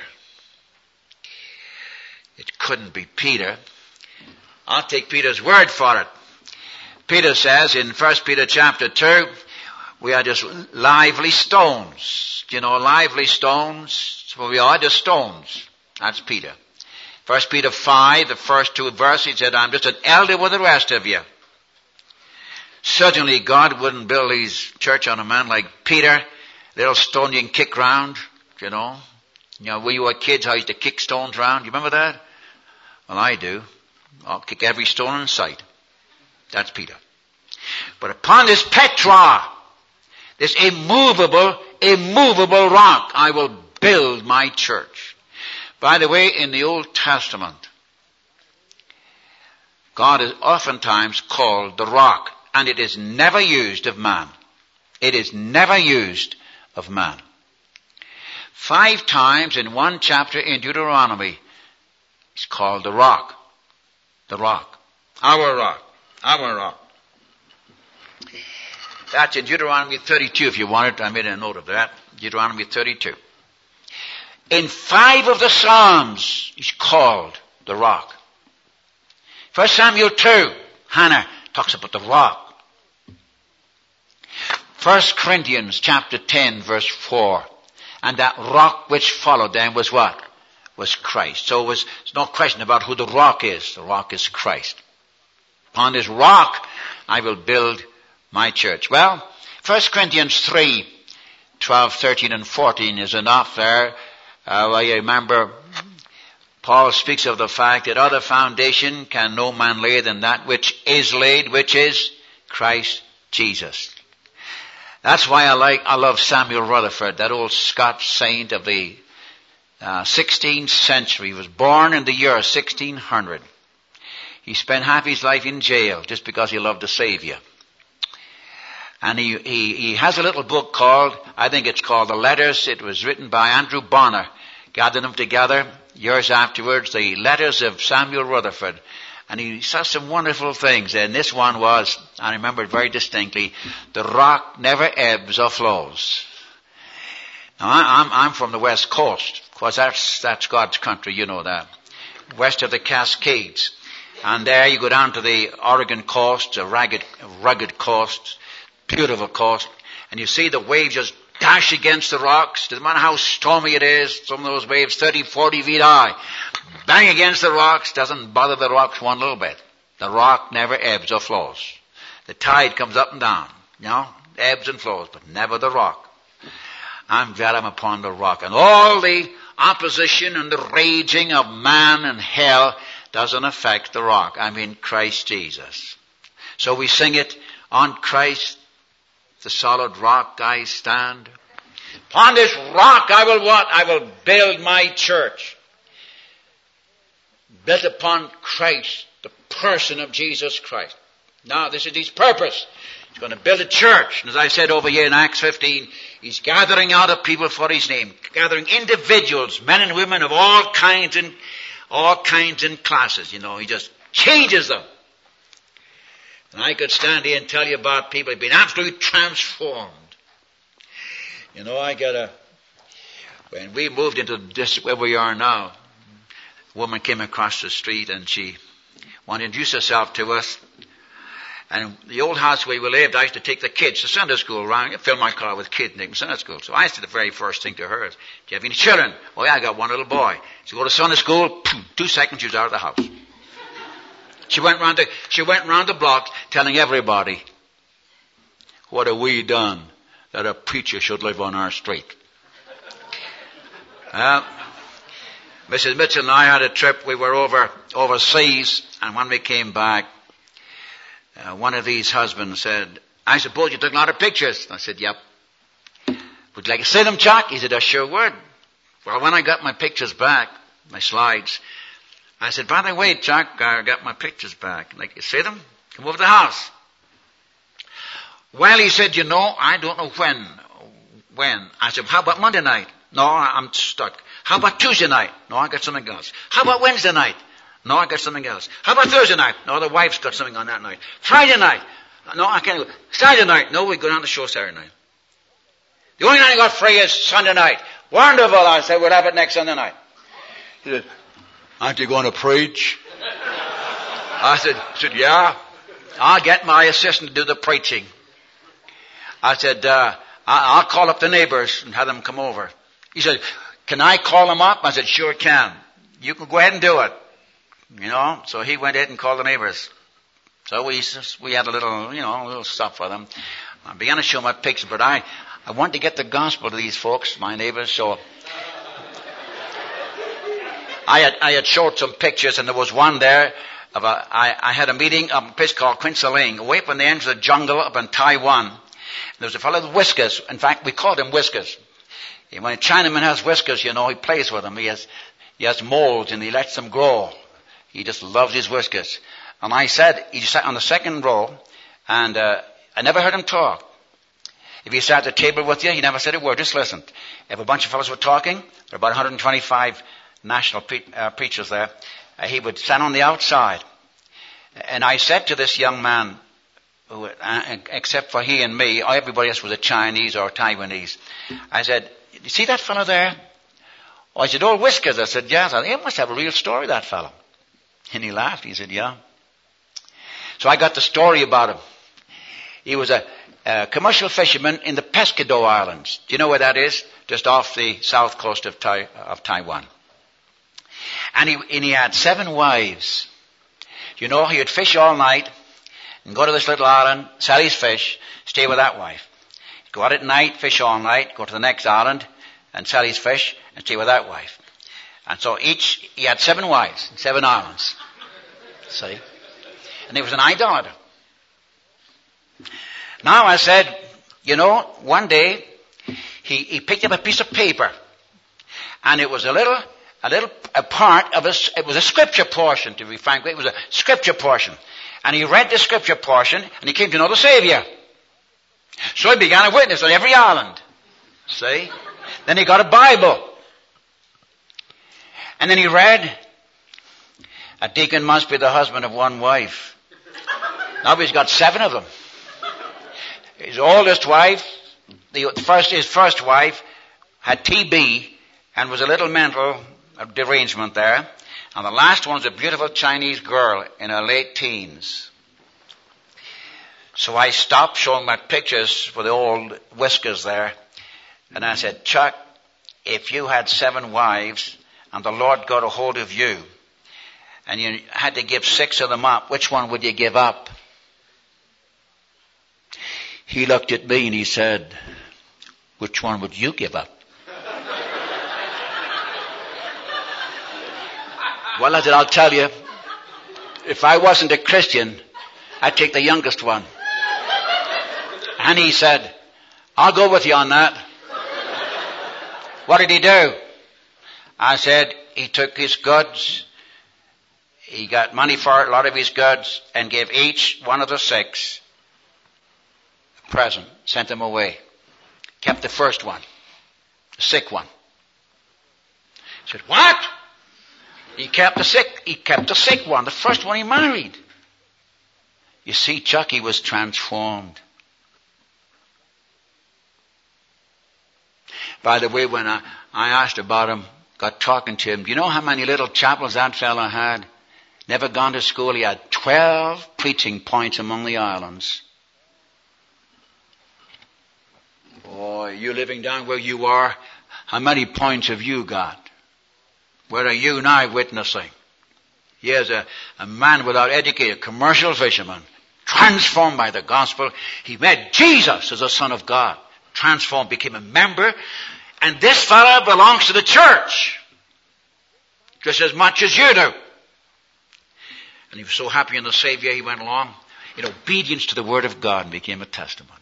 It couldn't be Peter. I'll take Peter's word for it. Peter says in 1 Peter chapter 2, we are just lively stones. You know, lively stones. So we are just stones. That's Peter. 1 Peter 5, the first 2 verses, he said, I'm just an elder with the rest of you. Certainly God wouldn't build his church on a man like Peter, little stone you can kick round, you know. You know, when you were kids, I used to kick stones round. You remember that? Well, I do. I'll kick every stone in sight. That's Peter. But upon this Petra, this immovable rock, I will build my church. By the way, in the Old Testament, God is oftentimes called the rock, and it is never used of man. It is never used of man. 5 times in 1 chapter in Deuteronomy, it's called the rock. The rock. Our rock. Our rock. That's in Deuteronomy 32 if you want it. I made a note of that. Deuteronomy 32. In 5 of the Psalms, it's called the rock. 1 Samuel 2, Hannah talks about the rock. 1 Corinthians chapter 10, verse 4. And that rock which followed them was what? Was Christ. So there's no question about who the rock is. The rock is Christ. Upon this rock, I will build my church. Well, 1 Corinthians 3, 12, 13, and 14 is enough there. I remember Paul speaks of the fact that other foundation can no man lay than that which is laid, which is Christ Jesus. That's why I love Samuel Rutherford, that old Scotch saint of the 16th century. He was born in the year 1600. He spent half his life in jail just because he loved the Savior. And he has a little book called, I think it's called The Letters. It was written by Andrew Bonner. Gathered them together years afterwards, the Letters of Samuel Rutherford. And he says some wonderful things. And this one was, I remember it very distinctly, the rock never ebbs or flows. Now I'm from the West Coast. Of course that's God's country, you know that. West of the Cascades. And there you go down to the Oregon coast, a rugged coast, beautiful coast, and you see the waves just dash against the rocks. Doesn't matter how stormy it is, some of those waves 30, 40 feet high, bang against the rocks, doesn't bother the rocks one little bit. The rock never ebbs or flows. The tide comes up and down, ebbs and flows, but never the rock. I'm glad I'm upon the rock. And all the opposition and the raging of man and hell doesn't affect the rock. I'm in Christ Jesus. So we sing it, on Christ, the solid rock I stand. Upon this rock I will what? I will build my church. Built upon Christ, the person of Jesus Christ. Now this is his purpose. He's going to build a church. And as I said over here in Acts 15, he's gathering out a people for his name. Gathering individuals, men and women of all kinds and classes. He just changes them. And I could stand here and tell you about people who've been absolutely transformed. When we moved into this, where we are now, a woman came across the street and she wanted to introduce herself to us. And the old house where we lived, I used to take the kids to Sunday school around, fill my car with kids and take them to Sunday school. So I said the very first thing to her is, do you have any children? Oh yeah, I got one little boy. She go to Sunday school, 2 seconds she was out of the house. She went round the block telling everybody, what have we done that a preacher should live on our street? Mrs. Mitchell and I had a trip. We were overseas, and when we came back, one of these husbands said, I suppose you took a lot of pictures. I said, yep. Would you like to see them, Chuck? He said, I sure would. Well, when I got my pictures back, my slides, I said, by the way, Chuck, I got my pictures back. Like, you see them? Come over to the house. Well, he said, I don't know when. I said, how about Monday night? No, I'm stuck. How about Tuesday night? No, I got something else. How about Wednesday night? No, I got something else. How about Thursday night? No, the wife's got something on that night. Friday night? No, I can't go. Saturday night? No, we go down to the show Saturday night. The only night I got free is Sunday night. Wonderful, I said, we'll have it next Sunday night. He said, aren't you going to preach? I said, yeah. I'll get my assistant to do the preaching. I said, I'll call up the neighbors and have them come over. He said, can I call them up? I said, sure can. You can go ahead and do it. So he went ahead and called the neighbors. So we had a little stuff for them. I began to show my pictures, but I wanted to get the gospel to these folks, my neighbors, so I had showed some pictures, and there was one there of I had a meeting of a place called Quinsaling, away up on the edge of the jungle up in Taiwan. And there was a fellow with whiskers. In fact, we called him Whiskers. When a Chinaman has whiskers, he plays with them. He has molds, and he lets them grow. He just loves his whiskers. And I said, he sat on the second row, and I never heard him talk. If he sat at the table with you, he never said a word, just listened. If a bunch of fellows were talking, there were about 125 national preachers there, he would stand on the outside. And I said to this young man, who, except for he and me, everybody else was a Chinese or Taiwanese, I said, you see that fellow there? Oh, I said, old Whiskers. I said, yes. He must have a real story, that fellow. And he laughed. He said, yeah. So I got the story about him. He was a commercial fisherman in the Pescado Islands. Do you know where that is? Just off the south coast of Taiwan. And he had 7 wives. He would fish all night and go to this little island, sell his fish, stay with that wife. He'd go out at night, fish all night, go to the next island and sell his fish and stay with that wife. And so he had 7 wives, 7 islands. See? And he was an idolater. Now I said, one day he picked up a piece of paper, and it was a part of it was a scripture portion, to be frank. It was a scripture portion. And he read the scripture portion, and he came to know the Savior. So he began a witness on every island. See? Then he got a Bible. And then he read, a deacon must be the husband of 1 wife. Now he's got 7 of them. His oldest wife, his first wife, had TB and was a little mental derangement there. And the last one was a beautiful Chinese girl in her late teens. So I stopped showing my pictures for the old Whiskers there. And I said, Chuck, if you had 7 wives and the Lord got a hold of you and you had to give 6 of them up, which one would you give up? He looked at me and he said, which one would you give up? Well, I said, I'll tell you, if I wasn't a Christian, I'd take the youngest one. And he said, I'll go with you on that. What did he do? I said, he took his goods, he got money for a lot of his goods, and gave each one of the 6 a present, sent them away. Kept the first one, the sick one. I said, what? He kept the sick one, the first one he married. You see, Chucky was transformed. By the way, when I asked about him, got talking to him, do you know how many little chapels that fellow had? Never gone to school. He had 12 preaching points among the islands. Boy, you living down where you are, how many points have you got? Where are you now witnessing? Here's a man without education, a commercial fisherman, transformed by the gospel. He met Jesus as the Son of God. Transformed, became a member. And this fellow belongs to the church. Just as much as you do. And he was so happy in the Savior, he went along in obedience to the Word of God and became a testimony.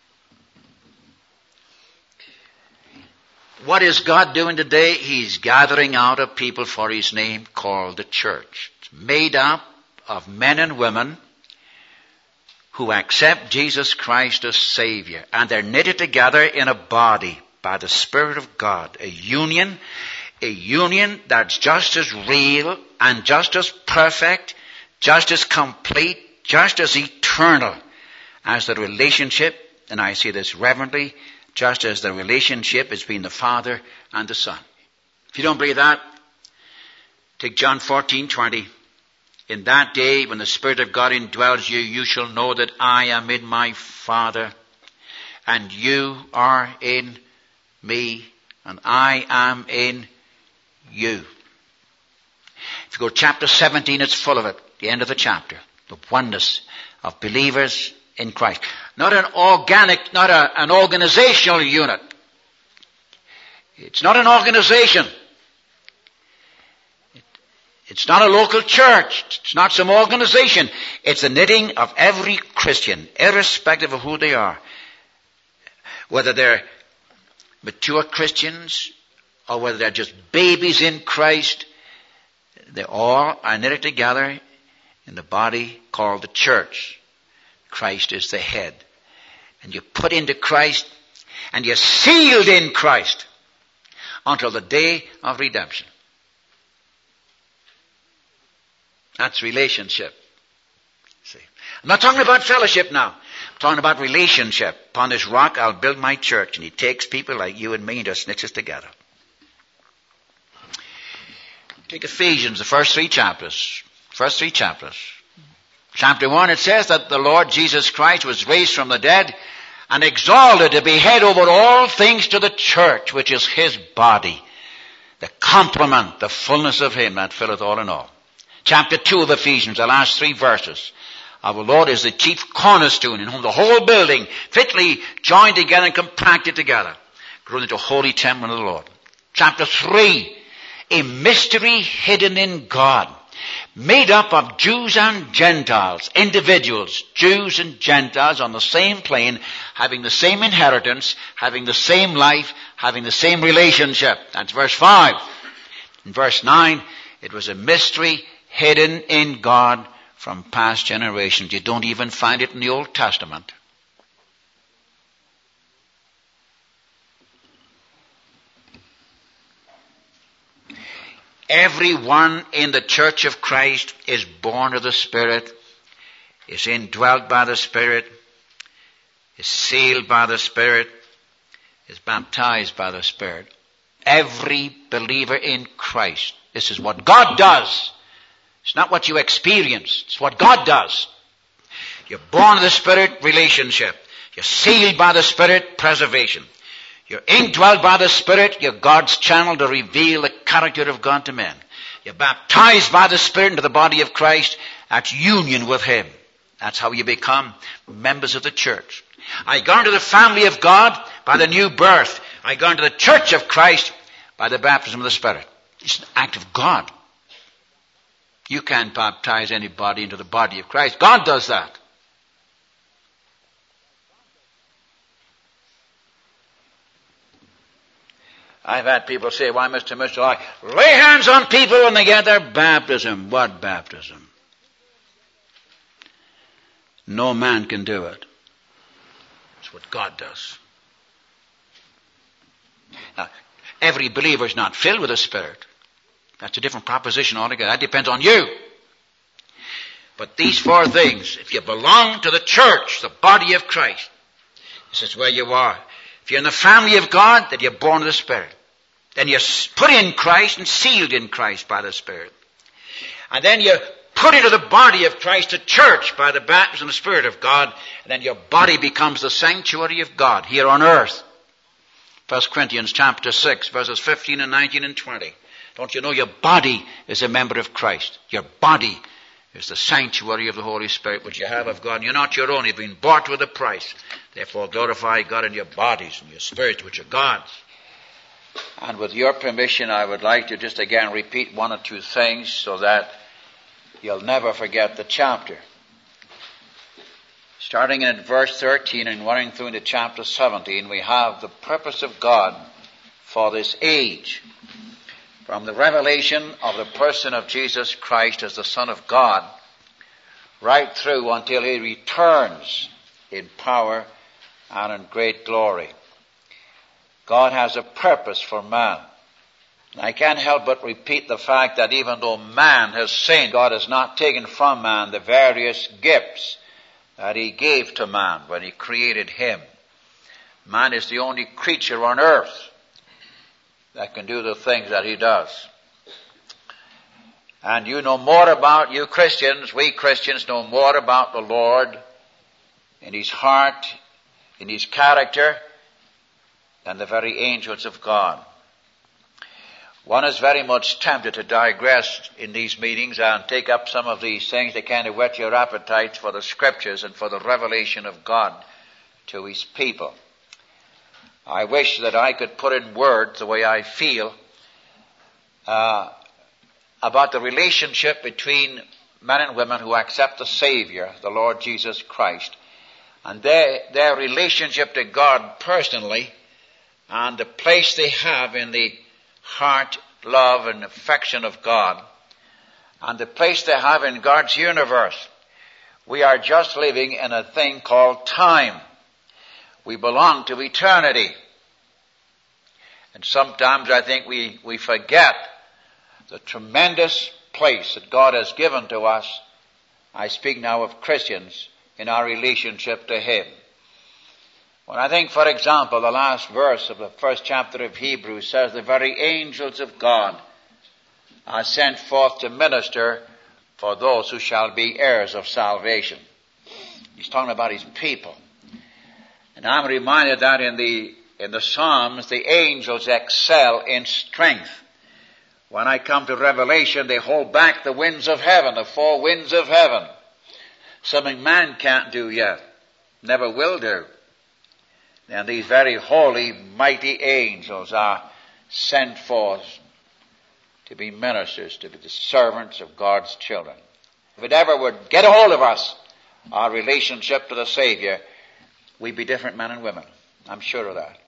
What is God doing today? He's gathering out a people for His name called the church. It's made up of men and women who accept Jesus Christ as Savior. And they're knitted together in a body by the Spirit of God. A union that's just as real and just as perfect, just as complete, just as eternal as the relationship, and I say this reverently, just as the relationship between the Father and the Son. If you don't believe that, take John 14:20. In that day, when the Spirit of God indwells you, you shall know that I am in my Father, and you are in me, and I am in you. If you go to chapter 17, it's full of it. The end of the chapter. The oneness of believers in Christ. Not an organizational unit. It's not an organization. It's not a local church. It's not some organization. It's the knitting of every Christian, irrespective of who they are. Whether they're mature Christians or whether they're just babies in Christ, they all are knitted together in the body called the church. Christ is the head. And you're put into Christ and you're sealed in Christ until the day of redemption. That's relationship. See, I'm not talking about fellowship now. I'm talking about relationship. Upon this rock I'll build my church. And He takes people like you and me and just knits us together. Take Ephesians, the first 3 chapters. Chapter 1, it says that the Lord Jesus Christ was raised from the dead and exalted to be head over all things to the church, which is His body. The complement, the fullness of Him that filleth all in all. Chapter 2 of Ephesians, the last 3 verses. Our Lord is the chief cornerstone in whom the whole building fitly joined together and compacted together grew into a holy temple of the Lord. Chapter 3, a mystery hidden in God, made up of Jews and Gentiles, individuals, Jews and Gentiles on the same plane, having the same inheritance, having the same life, having the same relationship. That's verse 5. In verse 9, it was a mystery hidden in God from past generations. You don't even find it in the Old Testament. Everyone in the Church of Christ is born of the Spirit, is indwelt by the Spirit, is sealed by the Spirit, is baptized by the Spirit. Every believer in Christ. This is what God does. It's not what you experience. It's what God does. You're born of the Spirit, relationship. You're sealed by the Spirit, preservation. You're indwelled by the Spirit. You're God's channel to reveal the character of God to men. You're baptized by the Spirit into the body of Christ. That's union with Him. That's how you become members of the church. I go into the family of God by the new birth. I go into the church of Christ by the baptism of the Spirit. It's an act of God. You can't baptize anybody into the body of Christ. God does that. I've had people say, why, Mr. I lay hands on people when they get their baptism. What baptism? No man can do it. It's what God does. Now, every believer is not filled with the Spirit. That's a different proposition altogether. That depends on you. But these four things, if you belong to the church, the body of Christ, this is where you are. If you're in the family of God, then you're born of the Spirit. Then you're put in Christ and sealed in Christ by the Spirit. And then you're put into the body of Christ, the church, by the baptism of the Spirit of God. And then your body becomes the sanctuary of God here on earth. 1 Corinthians chapter 6, verses 15 and 19 and 20. Don't you know your body is a member of Christ? Your body is the sanctuary of the Holy Spirit which you have of God. And you're not your own. You've been bought with a price. Therefore glorify God in your bodies and your spirits which are God's. And with your permission, I would like to just again repeat one or two things so that you'll never forget the chapter. Starting in verse 13 and running through into chapter 17, we have the purpose of God for this age. From the revelation of the person of Jesus Christ as the Son of God, right through until He returns in power and in great glory. God has a purpose for man. I can't help but repeat the fact that even though man has sinned, God has not taken from man the various gifts that He gave to man when He created him. Man is the only creature on earth that can do the things that he does. And you Christians, we Christians know more about the Lord in His heart, in His character, than the very angels of God. One is very much tempted to digress in these meetings and take up some of these things to kind of whet your appetites for the Scriptures and for the revelation of God to His people. I wish that I could put in words the way I feel about the relationship between men and women who accept the Savior, the Lord Jesus Christ, and their relationship to God personally, and the place they have in the heart, love, and affection of God, and the place they have in God's universe. We are just living in a thing called time. We belong to eternity. And sometimes I think we forget the tremendous place that God has given to us. I speak now of Christians in our relationship to Him. When I think, for example, the last verse of the first chapter of Hebrews says the very angels of God are sent forth to minister for those who shall be heirs of salvation. He's talking about His people. And I'm reminded that in the Psalms, the angels excel in strength. When I come to Revelation, they hold back the winds of heaven, the four winds of heaven. Something man can't do yet, never will do. And these very holy, mighty angels are sent forth to be ministers, to be the servants of God's children. If it ever would get a hold of us, our relationship to the Savior, we'd be different men and women. I'm sure of that.